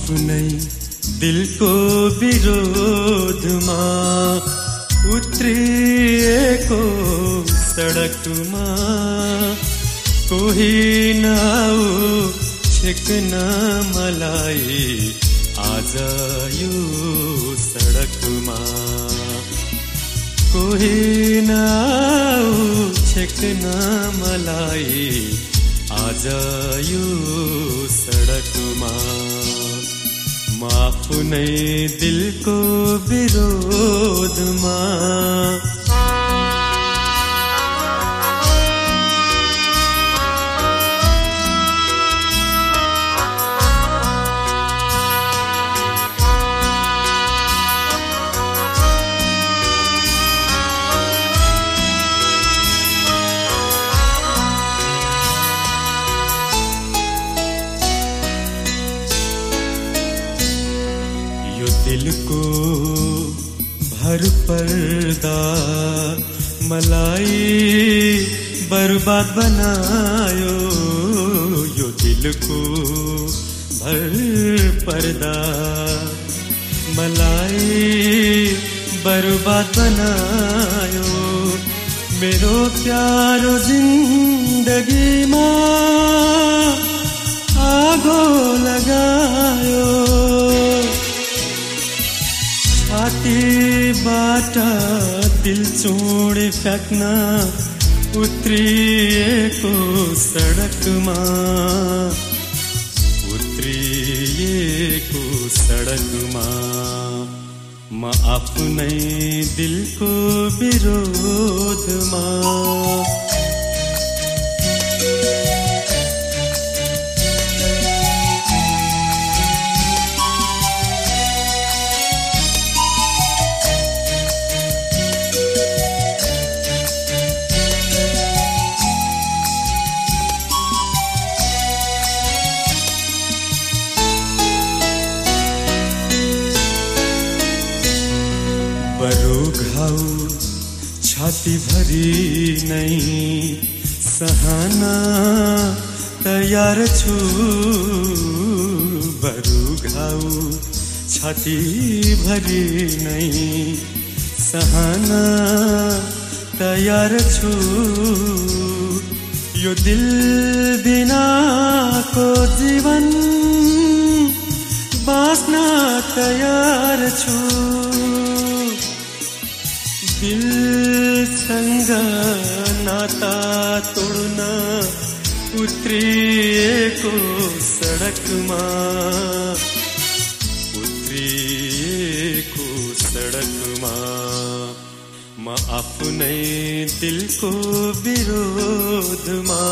आफ्नै दिलको विरोधमा उत्रिएको सडकमा कोही नआऊ छेक्न मलाई आज यो सडकमा कोही नआऊ छेक्न मलाई आज यो सडकमा म आफ्नै दिलको विरोधमा दिलको भर पर्दा मलाई बर्बाद बनायो यो दिलको भर पर्दा मलाई बर्बाद बनायो मेरो प्यारो जिन्दगीमा आगो लगायो छातीबाट दिल चोडे फ्याँक्न उत्रिएको सडकमा म आफ्नै दिलको विरोधमा बरु घाउ छाती भरी नै सहन तयार छु बरु घाउ छाती भरी नै सहन तयार छु यो दिल बिनाको जीवन बाँच्न तयार छु दिलसँग नाता तोड्न उत्रिएको सडकमा म आफ्नै दिलको विरोधमा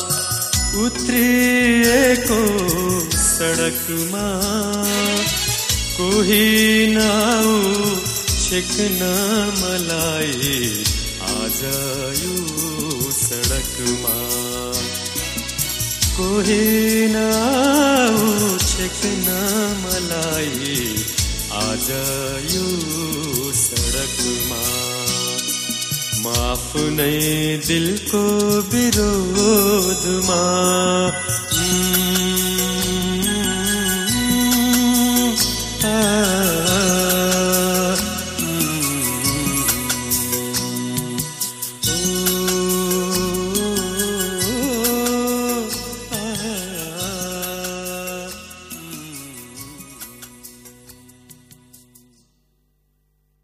उत्रिएको सडकमा कोही नआऊ छेक्न मलाई आज यो सडकमा कोही नआऊ छेक्न मलाई आज यो सडकमा म आफ्नै दिलको विरोधमा